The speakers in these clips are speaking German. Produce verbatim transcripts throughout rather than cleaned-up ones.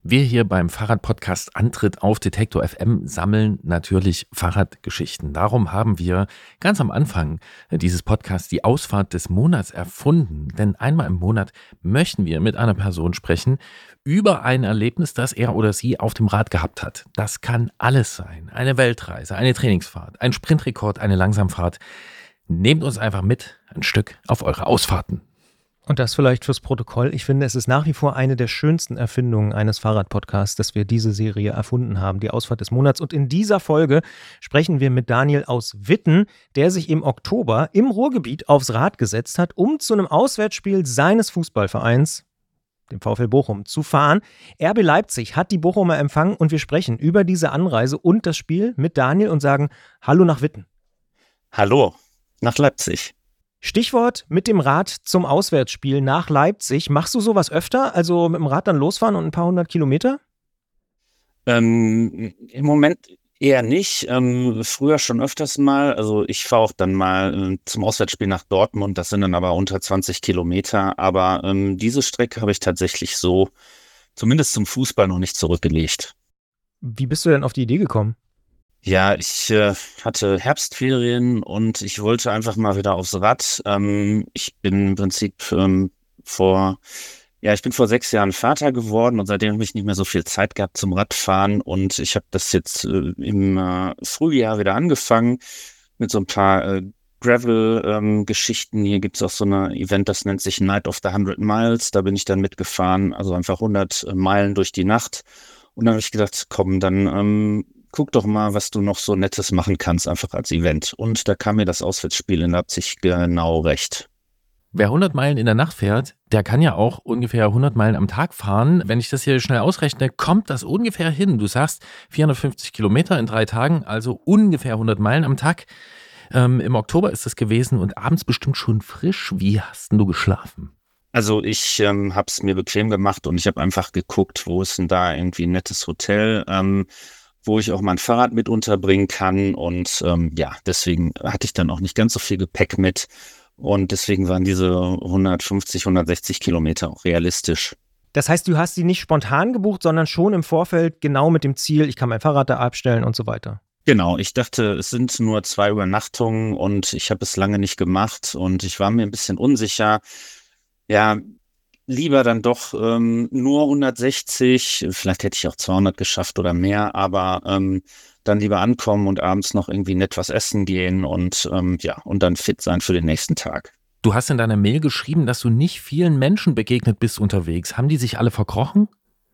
Wir hier beim Fahrradpodcast Antritt auf Detektor F M sammeln natürlich Fahrradgeschichten. Darum haben wir ganz am Anfang dieses Podcasts die Ausfahrt des Monats erfunden. Denn einmal im Monat möchten wir mit einer Person sprechen über ein Erlebnis, das er oder sie auf dem Rad gehabt hat. Das kann alles sein. Eine Weltreise, eine Trainingsfahrt, ein Sprintrekord, eine Langsamfahrt. Nehmt uns einfach mit ein Stück auf eure Ausfahrten. Und das vielleicht fürs Protokoll. Ich finde, es ist nach wie vor eine der schönsten Erfindungen eines Fahrradpodcasts, dass wir diese Serie erfunden haben, die Ausfahrt des Monats. Und in dieser Folge sprechen wir mit Daniel aus Witten, der sich im Oktober im Ruhrgebiet aufs Rad gesetzt hat, um zu einem Auswärtsspiel seines Fußballvereins, dem VfL Bochum, zu fahren. R B Leipzig hat die Bochumer empfangen und wir sprechen über diese Anreise und das Spiel mit Daniel und sagen Hallo nach Witten. Hallo nach Leipzig. Stichwort mit dem Rad zum Auswärtsspiel nach Leipzig. Machst du sowas öfter? Also mit dem Rad dann losfahren und ein paar hundert Kilometer? Ähm, im Moment eher nicht. Ähm, früher schon öfters mal. Also ich fahre auch dann mal äh, zum Auswärtsspiel nach Dortmund. Das sind dann aber unter zwanzig Kilometer. Aber ähm, diese Strecke habe ich tatsächlich so, zumindest zum Fußball, noch nicht zurückgelegt. Wie bist du denn auf die Idee gekommen? Ja, ich äh, hatte Herbstferien und ich wollte einfach mal wieder aufs Rad. Ähm, ich bin im Prinzip ähm, vor, ja, ich bin vor sechs Jahren Vater geworden und seitdem habe ich nicht mehr so viel Zeit gehabt zum Radfahren und ich habe das jetzt äh, im äh, Frühjahr wieder angefangen mit so ein paar äh, Gravel-Geschichten. Hier gibt's auch so ein Event, das nennt sich Night of the hundred Miles. Da bin ich dann mitgefahren, also einfach hundert Meilen durch die Nacht. Und dann habe ich gedacht, komm, dann ähm, guck doch mal, was du noch so Nettes machen kannst, einfach als Event. Und da kam mir das Auswärtsspiel in Leipzig genau recht. Wer hundert Meilen in der Nacht fährt, der kann ja auch ungefähr hundert Meilen am Tag fahren. Wenn ich das hier schnell ausrechne, kommt das ungefähr hin. Du sagst vierhundertfünfzig Kilometer in drei Tagen, also ungefähr hundert Meilen am Tag. Ähm, Im Oktober ist das gewesen und abends bestimmt schon frisch. Wie hast denn du geschlafen? Also ich ähm, habe es mir bequem gemacht und ich habe einfach geguckt, wo ist denn da irgendwie ein nettes Hotel, ähm, wo ich auch mein Fahrrad mit unterbringen kann. Und ähm, ja, deswegen hatte ich dann auch nicht ganz so viel Gepäck mit. Und deswegen waren diese hundertfünfzig, hundertsechzig Kilometer auch realistisch. Das heißt, du hast die nicht spontan gebucht, sondern schon im Vorfeld genau mit dem Ziel, ich kann mein Fahrrad da abstellen und so weiter. Genau, ich dachte, es sind nur zwei Übernachtungen und ich habe es lange nicht gemacht und ich war mir ein bisschen unsicher. Ja, lieber dann doch ähm, nur hundertsechzig, vielleicht hätte ich auch zweihundert geschafft oder mehr, aber ähm, dann lieber ankommen und abends noch irgendwie nett was essen gehen und ähm, ja, und dann fit sein für den nächsten Tag. Du hast in deiner Mail geschrieben, dass du nicht vielen Menschen begegnet bist unterwegs. Haben die sich alle verkrochen?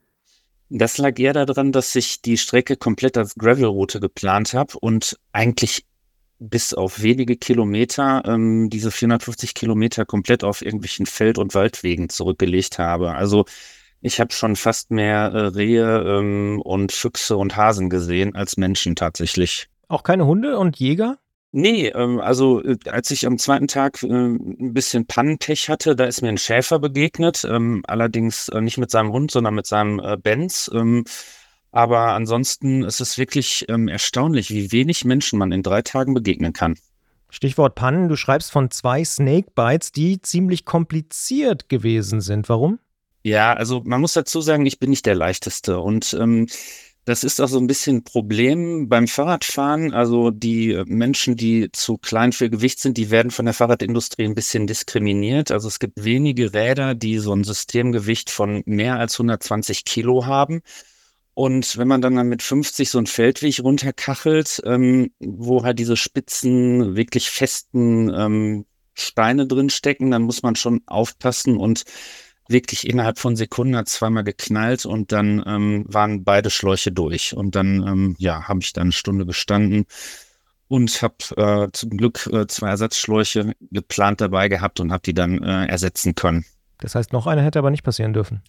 Das lag eher daran, dass ich die Strecke komplett als Gravelroute geplant habe und eigentlich bis auf wenige Kilometer ähm, diese vierhundertfünfzig Kilometer komplett auf irgendwelchen Feld- und Waldwegen zurückgelegt habe. Also ich habe schon fast mehr äh, Rehe ähm, und Füchse und Hasen gesehen als Menschen tatsächlich. Auch keine Hunde und Jäger? Nee, ähm, also äh, als ich am zweiten Tag äh, ein bisschen Pannenpech hatte, da ist mir ein Schäfer begegnet, ähm, allerdings äh, nicht mit seinem Hund, sondern mit seinem äh, Benz. Ähm, aber ansonsten ist es wirklich ähm, erstaunlich, wie wenig Menschen man in drei Tagen begegnen kann. Stichwort Pannen, du schreibst von zwei Snakebites, die ziemlich kompliziert gewesen sind. Warum? Ja, also man muss dazu sagen, ich bin nicht der Leichteste und ähm, das ist auch so ein bisschen ein Problem beim Fahrradfahren. Also die Menschen, die zu klein für Gewicht sind, die werden von der Fahrradindustrie ein bisschen diskriminiert. Also es gibt wenige Räder, die so ein Systemgewicht von mehr als hundertzwanzig Kilo haben. Und wenn man dann, dann mit fünfzig so einen Feldweg runterkachelt, ähm, wo halt diese spitzen, wirklich festen ähm, Steine drin stecken, dann muss man schon aufpassen und wirklich innerhalb von Sekunden hat zweimal geknallt und dann ähm, waren beide Schläuche durch. Und dann, ähm, ja, habe ich dann eine Stunde gestanden und habe äh, zum Glück äh, zwei Ersatzschläuche geplant dabei gehabt und habe die dann äh, ersetzen können. Das heißt, noch einer hätte aber nicht passieren dürfen.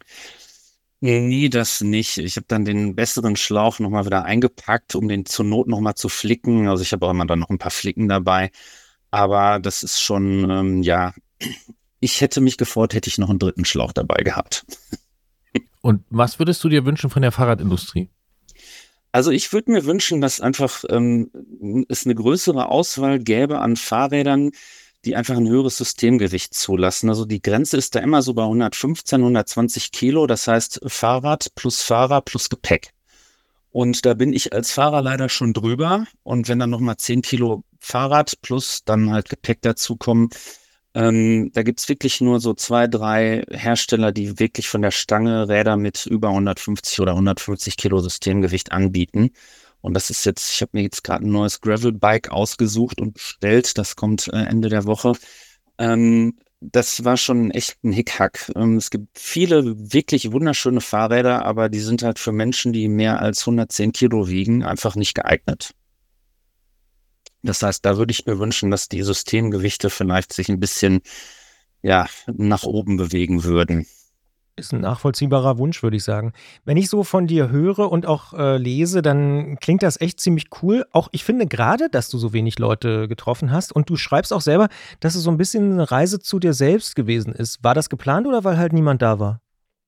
Nee, das nicht. Ich habe dann den besseren Schlauch nochmal wieder eingepackt, um den zur Not nochmal zu flicken. Also ich habe auch immer dann noch ein paar Flicken dabei. Aber das ist schon, ähm, ja, ich hätte mich gefreut, hätte ich noch einen dritten Schlauch dabei gehabt. Und was würdest du dir wünschen von der Fahrradindustrie? Also ich würde mir wünschen, dass einfach ähm, es eine größere Auswahl gäbe an Fahrrädern, die einfach ein höheres Systemgewicht zulassen. Also die Grenze ist da immer so bei hundertfünfzehn, hundertzwanzig Kilo. Das heißt Fahrrad plus Fahrer plus Gepäck. Und da bin ich als Fahrer leider schon drüber. Und wenn dann nochmal zehn Kilo Fahrrad plus dann halt Gepäck dazukommen, ähm, da gibt's wirklich nur so zwei, drei Hersteller, die wirklich von der Stange Räder mit über hundertfünfzig oder hundertfünfzig Kilo Systemgewicht anbieten. Und das ist jetzt, ich habe mir jetzt gerade ein neues Gravel-Bike ausgesucht und bestellt. Das kommt äh, Ende der Woche. Ähm, das war schon echt ein Hickhack. Ähm, es gibt viele wirklich wunderschöne Fahrräder, aber die sind halt für Menschen, die mehr als hundertzehn Kilo wiegen, einfach nicht geeignet. Das heißt, da würde ich mir wünschen, dass die Systemgewichte vielleicht sich ein bisschen, ja, nach oben bewegen würden. Ist ein nachvollziehbarer Wunsch, würde ich sagen. Wenn ich so von dir höre und auch äh, lese, dann klingt das echt ziemlich cool. Auch ich finde gerade, dass du so wenig Leute getroffen hast und du schreibst auch selber, dass es so ein bisschen eine Reise zu dir selbst gewesen ist. War das geplant oder weil halt niemand da war?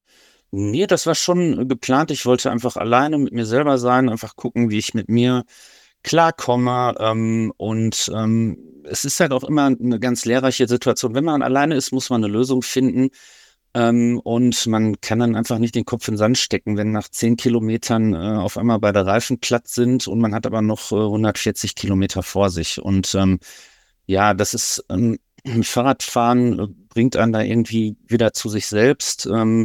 Nee, das war schon geplant. Ich wollte einfach alleine mit mir selber sein, einfach gucken, wie ich mit mir klarkomme. Ähm, und ähm, es ist halt auch immer eine ganz lehrreiche Situation. Wenn man alleine ist, muss man eine Lösung finden. Ähm, und man kann dann einfach nicht den Kopf in den Sand stecken, wenn nach zehn Kilometern äh, auf einmal beide Reifen platt sind und man hat aber noch äh, hundertvierzig Kilometer vor sich. Und ähm, ja, das ist ähm, Fahrradfahren äh, bringt einen da irgendwie wieder zu sich selbst, ähm,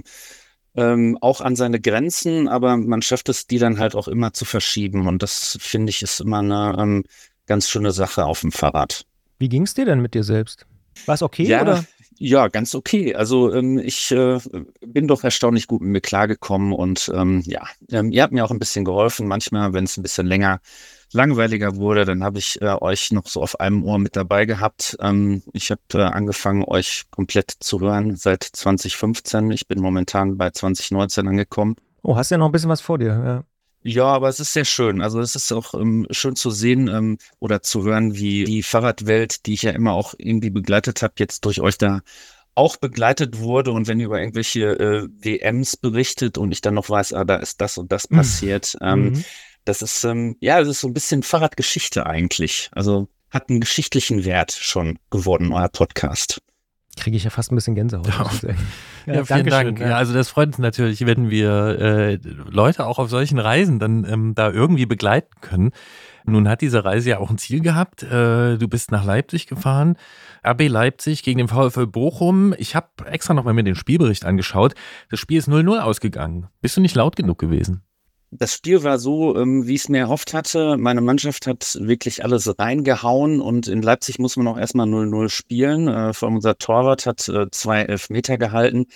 ähm, auch an seine Grenzen, aber man schafft es, die dann halt auch immer zu verschieben. Und das finde ich ist immer eine ähm, ganz schöne Sache auf dem Fahrrad. Wie ging es dir denn mit dir selbst? War es okay Ja, oder? ja, ganz okay. Also ähm, ich äh, bin doch erstaunlich gut mit mir klargekommen und ähm, ja, ähm, ihr habt mir auch ein bisschen geholfen. Manchmal, wenn es ein bisschen länger langweiliger wurde, dann habe ich äh, euch noch so auf einem Ohr mit dabei gehabt. Ähm, ich habe äh, angefangen, euch komplett zu hören seit zwanzig fünfzehn. Ich bin momentan bei zwanzig neunzehn angekommen. Oh, hast ja noch ein bisschen was vor dir. Ja. Ja, aber es ist sehr schön. Also es ist auch ähm, schön zu sehen ähm, oder zu hören, wie die Fahrradwelt, die ich ja immer auch irgendwie begleitet habe, jetzt durch euch da auch begleitet wurde. Und wenn ihr über irgendwelche äh, W Ms berichtet und ich dann noch weiß, ah, da ist das und das passiert, ähm, Mhm. das ist, ähm, ja, das ist so ein bisschen Fahrradgeschichte eigentlich. Also hat einen geschichtlichen Wert schon geworden, euer Podcast. Kriege ich ja fast ein bisschen Gänsehaut. Ja. muss ich sagen. Ja, vielen Dankeschön, Dank. Ja, also das freut uns natürlich, wenn wir äh, Leute auch auf solchen Reisen dann ähm, da irgendwie begleiten können. Nun hat diese Reise ja auch ein Ziel gehabt. Äh, du bist nach Leipzig gefahren, R B Leipzig gegen den VfL Bochum. Ich habe extra noch mal mir den Spielbericht angeschaut. Das Spiel ist null null ausgegangen. Bist du nicht laut genug gewesen? Das Spiel war so, ähm, wie ich es mir erhofft hatte. Meine Mannschaft hat wirklich alles reingehauen und in Leipzig muss man auch erstmal null null spielen. Äh, vor allem unser Torwart hat äh, zwei Elfmeter gehalten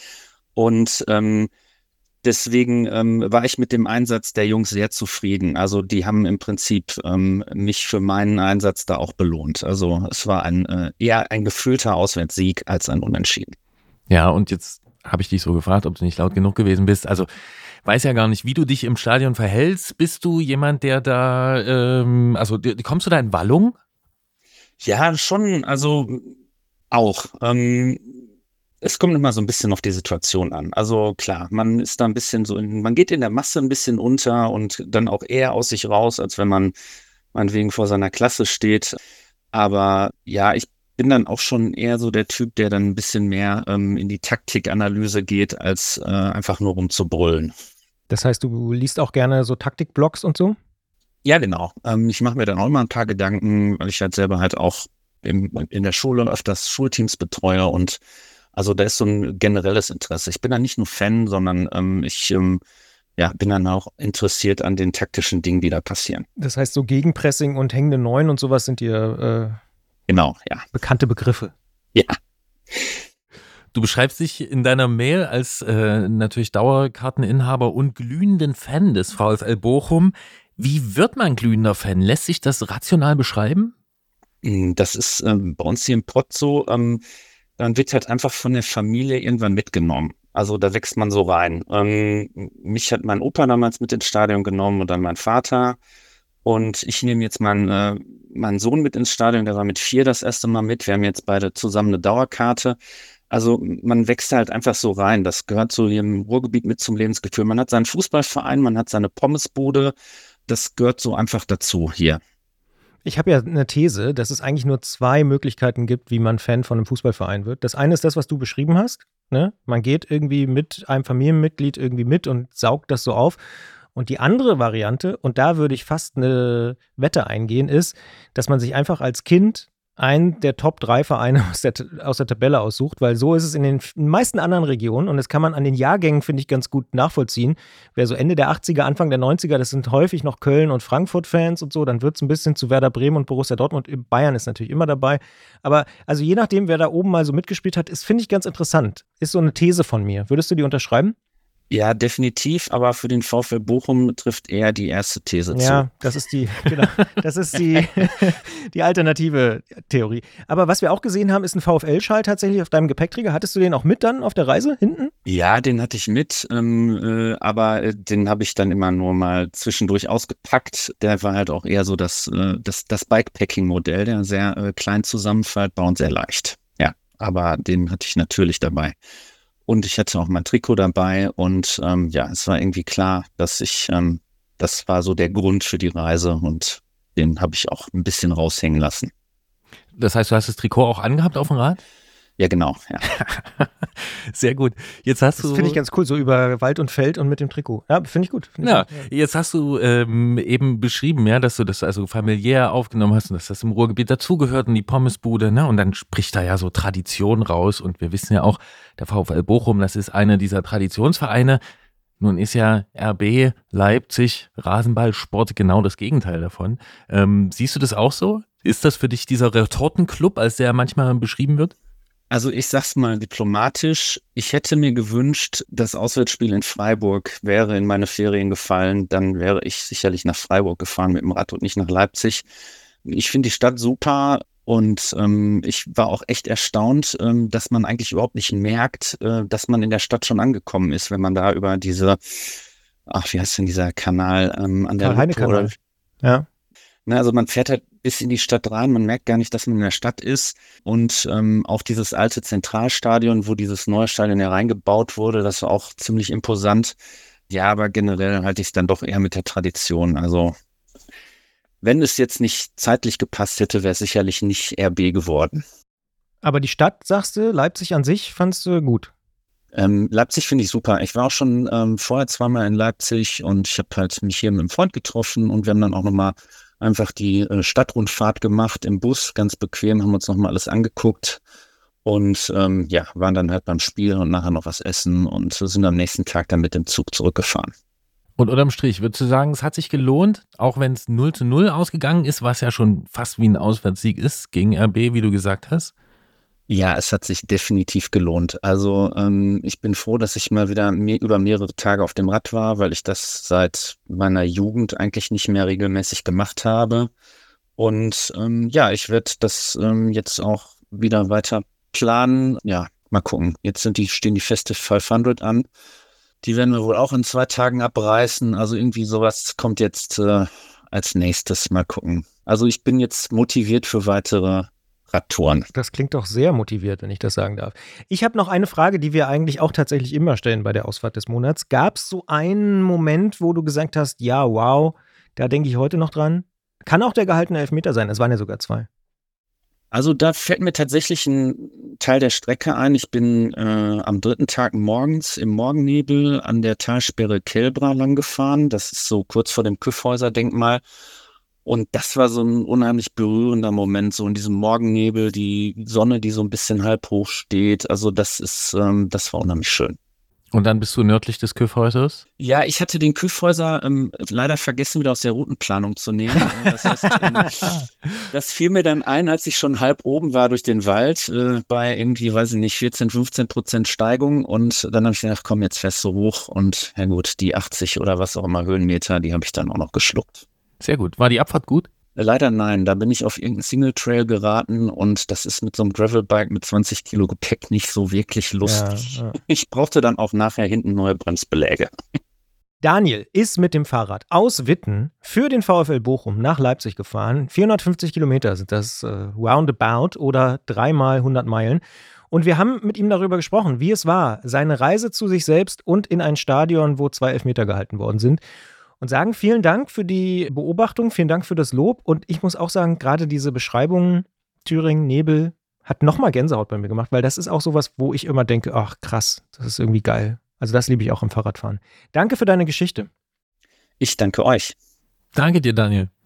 und ähm, deswegen ähm, war ich mit dem Einsatz der Jungs sehr zufrieden. Also die haben im Prinzip ähm, mich für meinen Einsatz da auch belohnt. Also es war ein äh, eher ein gefühlter Auswärtssieg als ein Unentschieden. Ja, und jetzt habe ich dich so gefragt, ob du nicht laut genug gewesen bist. Also weiß ja gar nicht, wie du dich im Stadion verhältst. Bist du jemand, der da, ähm, also die- kommst du da in Wallung? Ja, schon, also auch. Ähm, es kommt immer so ein bisschen auf die Situation an. Also klar, man ist da ein bisschen so, in, man geht in der Masse ein bisschen unter und dann auch eher aus sich raus, als wenn man meinetwegen vor seiner Klasse steht. Aber ja, ich bin dann auch schon eher so der Typ, der dann ein bisschen mehr ähm, in die Taktikanalyse geht, als äh, einfach nur rumzubrüllen. Das heißt, du liest auch gerne so Taktikblogs und so? Ja, genau. Ähm, ich mache mir dann auch immer ein paar Gedanken, weil ich halt selber halt auch im, in der Schule öfters Schulteams betreue und also da ist so ein generelles Interesse. Ich bin da nicht nur Fan, sondern ähm, ich ähm, ja, bin dann auch interessiert an den taktischen Dingen, die da passieren. Das heißt, so Gegenpressing und hängende Neun und sowas sind dir äh, Genau, ja. bekannte Begriffe. Ja. Du beschreibst dich in deiner Mail als äh, natürlich Dauerkarteninhaber und glühenden Fan des VfL Bochum. Wie wird man glühender Fan? Lässt sich das rational beschreiben? Das ist ähm, bei uns hier im Pott so, ähm, dann wird halt einfach von der Familie irgendwann mitgenommen. Also da wächst man so rein. Ähm, mich hat mein Opa damals mit ins Stadion genommen und dann mein Vater. Und ich nehme jetzt meinen, äh, meinen Sohn mit ins Stadion, der war mit vier das erste Mal mit. Wir haben jetzt beide zusammen eine Dauerkarte. Also man wächst halt einfach so rein. Das gehört so hier im Ruhrgebiet mit zum Lebensgefühl. Man hat seinen Fußballverein, man hat seine Pommesbude. Das gehört so einfach dazu hier. Ich habe ja eine These, dass es eigentlich nur zwei Möglichkeiten gibt, wie man Fan von einem Fußballverein wird. Das eine ist das, was du beschrieben hast. Ne? Man geht irgendwie mit einem Familienmitglied irgendwie mit und saugt das so auf. Und die andere Variante, und da würde ich fast eine Wette eingehen, ist, dass man sich einfach als Kind einen der Top drei Vereine aus der, aus der Tabelle aussucht, weil so ist es in den meisten anderen Regionen und das kann man an den Jahrgängen, finde ich, ganz gut nachvollziehen. Wer so Ende der achtziger, Anfang der neunziger, das sind häufig noch Köln- und Frankfurt-Fans und so, dann wird es ein bisschen zu Werder Bremen und Borussia Dortmund. Bayern ist natürlich immer dabei. Aber also je nachdem, wer da oben mal so mitgespielt hat, ist, finde ich, ganz interessant. Ist so eine These von mir. Würdest du die unterschreiben? Ja, definitiv, aber für den VfL Bochum trifft eher die erste These zu. Ja, das ist die, genau, das ist die, die alternative Theorie. Aber was wir auch gesehen haben, ist ein VfL-Schal tatsächlich auf deinem Gepäckträger. Hattest du den auch mit dann auf der Reise hinten? Ja, den hatte ich mit, ähm, äh, aber äh, den habe ich dann immer nur mal zwischendurch ausgepackt. Der war halt auch eher so das, äh, das, das Bikepacking-Modell, der sehr äh, klein zusammenfaltbar und sehr leicht. Ja, aber den hatte ich natürlich dabei. Und ich hatte auch mein Trikot dabei und ähm, ja, es war irgendwie klar, dass ich, ähm, das war so der Grund für die Reise und den habe ich auch ein bisschen raushängen lassen. Das heißt, du hast das Trikot auch angehabt auf dem Rad? Ja, genau, ja. Sehr gut. Jetzt hast das du. finde ich ganz cool, so über Wald und Feld und mit dem Trikot. Ja, finde ich gut. Find ich Ja, gut. Jetzt hast du ähm, eben beschrieben, ja, dass du das also familiär aufgenommen hast und dass das im Ruhrgebiet dazugehört und die Pommesbude, ne? Und dann spricht da ja so Tradition raus und wir wissen ja auch, der VfL Bochum, das ist einer dieser Traditionsvereine. Nun ist ja R B, Leipzig, Rasenballsport genau das Gegenteil davon. Ähm, siehst du das auch so? Ist das für dich dieser Retortenclub, als der manchmal beschrieben wird? Also ich sag's mal diplomatisch, ich hätte mir gewünscht, das Auswärtsspiel in Freiburg wäre in meine Ferien gefallen, dann wäre ich sicherlich nach Freiburg gefahren mit dem Rad und nicht nach Leipzig. Ich finde die Stadt super und ähm, ich war auch echt erstaunt, ähm, dass man eigentlich überhaupt nicht merkt, äh, dass man in der Stadt schon angekommen ist, wenn man da über diese, ach wie heißt denn dieser Kanal ähm, an der Karl-Heine-Kanal. Ja. Na, also man fährt halt bis in die Stadt rein, man merkt gar nicht, dass man in der Stadt ist und ähm, auch dieses alte Zentralstadion, wo dieses neue Stadion hereingebaut wurde, das war auch ziemlich imposant. Ja, aber generell halte ich es dann doch eher mit der Tradition. Also wenn es jetzt nicht zeitlich gepasst hätte, wäre es sicherlich nicht R B geworden. Aber die Stadt, sagst du, Leipzig an sich fandst du gut? Ähm, Leipzig finde ich super. Ich war auch schon ähm, vorher zweimal in Leipzig und ich habe halt mich hier mit einem Freund getroffen und wir haben dann auch nochmal einfach die äh, Stadtrundfahrt gemacht im Bus, ganz bequem, haben uns nochmal alles angeguckt und ähm, ja, waren dann halt beim Spiel und nachher noch was essen und sind am nächsten Tag dann mit dem Zug zurückgefahren. Und unterm Strich, würdest du sagen, es hat sich gelohnt, auch wenn es null zu null ausgegangen ist, was ja schon fast wie ein Auswärtssieg ist gegen R B, wie du gesagt hast? Ja, es hat sich definitiv gelohnt. Also ähm, ich bin froh, dass ich mal wieder mehr, über mehrere Tage auf dem Rad war, weil ich das seit meiner Jugend eigentlich nicht mehr regelmäßig gemacht habe. Und ähm, ja, ich werde das ähm, jetzt auch wieder weiter planen. Ja, mal gucken. Jetzt sind die, stehen die Feste fünfhundert an. Die werden wir wohl auch in zwei Tagen abreißen. Also irgendwie sowas kommt jetzt äh, als nächstes. Mal gucken. Also ich bin jetzt motiviert für weitere Radtouren. Das klingt doch sehr motiviert, wenn ich das sagen darf. Ich habe noch eine Frage, die wir eigentlich auch tatsächlich immer stellen bei der Ausfahrt des Monats. Gab es so einen Moment, wo du gesagt hast, ja, wow, da denke ich heute noch dran? Kann auch der gehaltene Elfmeter sein, es waren ja sogar zwei. Also da fällt mir tatsächlich ein Teil der Strecke ein. Ich bin äh, am dritten Tag morgens im Morgennebel an der Talsperre Kelbra lang gefahren. Das ist so kurz vor dem Kyffhäuser-Denkmal. Und das war so ein unheimlich berührender Moment, so in diesem Morgennebel, die Sonne, die so ein bisschen halb hoch steht. Also das ist, ähm, das war unheimlich schön. Und dann bist du nördlich des Kyffhäusers? Ja, ich hatte den Kyffhäuser ähm, leider vergessen, wieder aus der Routenplanung zu nehmen. Das heißt, ähm, das fiel mir dann ein, als ich schon halb oben war durch den Wald, äh, bei irgendwie, weiß ich nicht, vierzehn, fünfzehn Prozent Steigung. Und dann habe ich gedacht, komm, jetzt fährst du hoch. Und ja gut, die achtzig oder was auch immer Höhenmeter, die habe ich dann auch noch geschluckt. Sehr gut. War die Abfahrt gut? Leider nein, da bin ich auf irgendeinen Single Trail geraten und das ist mit so einem Gravelbike mit zwanzig Kilo Gepäck nicht so wirklich lustig. Ja, ja. Ich brauchte dann auch nachher hinten neue Bremsbeläge. Daniel ist mit dem Fahrrad aus Witten für den VfL Bochum nach Leipzig gefahren. vierhundertfünfzig Kilometer sind das äh, roundabout oder dreimal hundert Meilen. Und wir haben mit ihm darüber gesprochen, wie es war, seine Reise zu sich selbst und in ein Stadion, wo zwei Elfmeter gehalten worden sind. und sagen vielen Dank für die Beobachtung, vielen Dank für das Lob. Und ich muss auch sagen, gerade diese Beschreibung Thüringen, Nebel, hat nochmal Gänsehaut bei mir gemacht, weil das ist auch sowas, wo ich immer denke, ach krass, das ist irgendwie geil. Also das liebe ich auch im Fahrradfahren. Danke für deine Geschichte. Ich danke euch. Danke dir, Daniel.